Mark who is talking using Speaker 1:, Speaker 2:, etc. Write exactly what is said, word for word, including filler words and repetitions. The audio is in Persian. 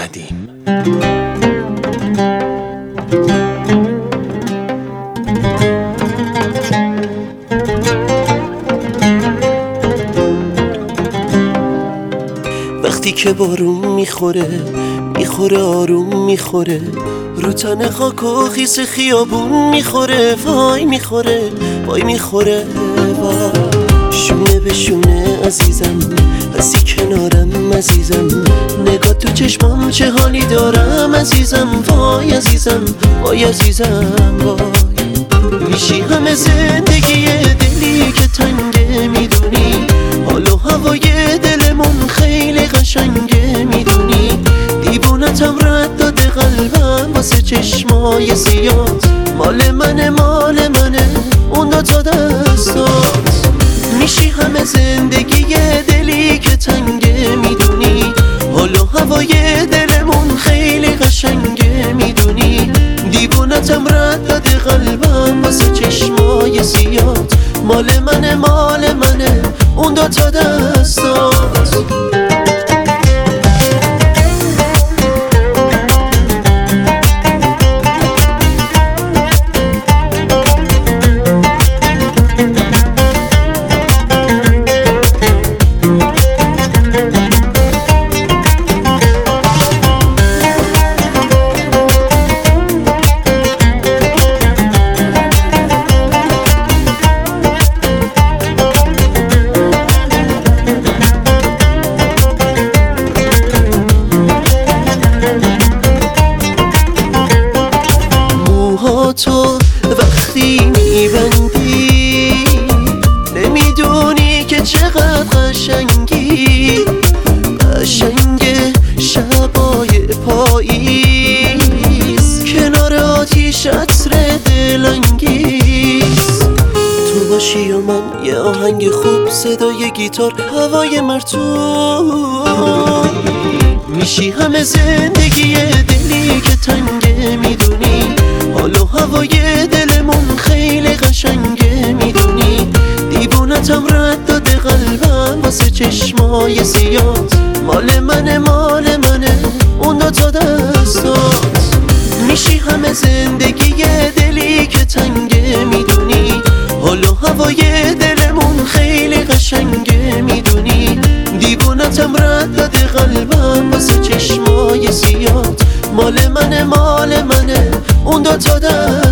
Speaker 1: ندیم. وقتی که بارون میخوره میخوره آروم میخوره رو تن خاک و خیس خیابون میخوره، وای میخوره وای میخوره وای. شونه به شونه عزیزم هستی کنارم عزیزم، نگاه تو چشمام چه حالی دارم عزیزم، وای عزیزم وای عزیزم وای. میشی همه زندگی دلی که تنگه میدونی، حال و هوای دلمون خیلی قشنگه میدونی، دیوونتم رد داده قلبم واسه چشمای زیاد، مال منه مال منه اون دوتا دستات. میشی همه زندگی دلی که تنگه میدونی، حال و هوای دلمون خیلی قشنگه میدونی، دیوونتم رد داده قلبم واسه چشمای زیاد، مال منه مال منه اون دوتا دستات. تو وقتی میبندی نمیدونی که چقدر قشنگی، قشنگ شبای پاییز کنار آتیش عطر دلانگیز. تو باشی و من یه آهنگ خوب، صدای گیتار، هوای مرطوب. میشی همه زندگی دلی که تنگه میدونی، حال و هوای دلمون خیلی قشنگه میدونی، دیوونتم رد داده قلبم واسه چشمای زیاد، مال منه مال منه اون دوتا دستات. میشی همه زندگی دلی که تنگه میدونی، حال و هوای دلمون خیلی قشنگه میدونی، دیوونتم رد داده قلبم واسه چشمای زیاد، مال منه مال منه اون دوتا دستات.